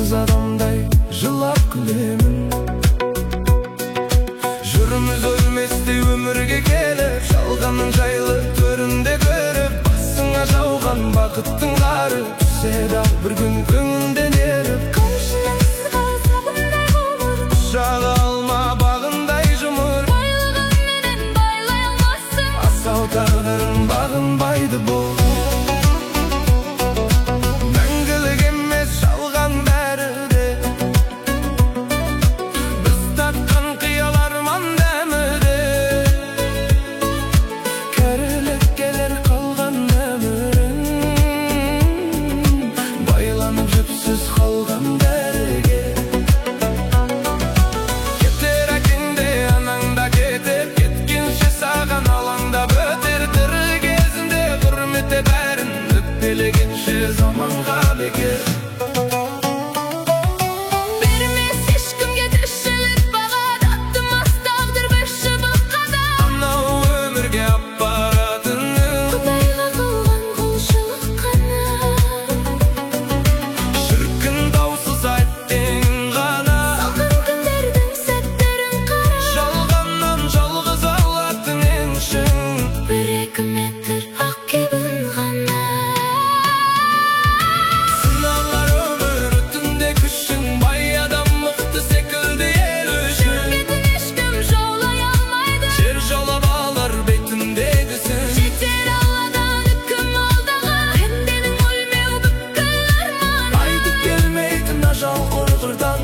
Yalnız adamday жылап күлемін. Жүріміз өлместе өмірге келіп, жалғанның жайлы төрінде көріп, басыңа жауған бақыттың қары түседі бір күн көңілден еріп. Қамшының сызығы сабындай ғұмыр, Құшағы алма бағындай жұмыр, байлығыңменен байлай алмассың. асау тағдырың бағынбайды бұл. Мәңгілік емес жалған бәрі де, біз тапқан қиял арман дәмі де. Кәрілік келер қалған өмірің, байланып жіпсіз қалған бәріге. Кетер әкеңде анаңда кетіп, кеткенше саған алаңдап өтер. Тірі кезінде құрмет бәрін, өкпелегенше заманға бекер. Бермес ешкімге тіршілік баға, татымас тағдыр бір шыбыққа да. Анау өмірге апаратының Құдайға қылған құлшылық қана. шіркін даусыз айттың ғана. Салқын күндердің сәттерін қара, Жалғаннан жалғыз алатын еншің, бір-екі метр ақ кебін ғана. сыналар өмір өтінде күшің, бай адам мықты секілді ел үшін. Бетін ешкім жаулай алмайды, Жер жаулап алар бетіндегісін. жетер Алладан үкім алдағы, пенденің өлмеу бүкіл арманы. Айтып келмейтін ажал құрғырдан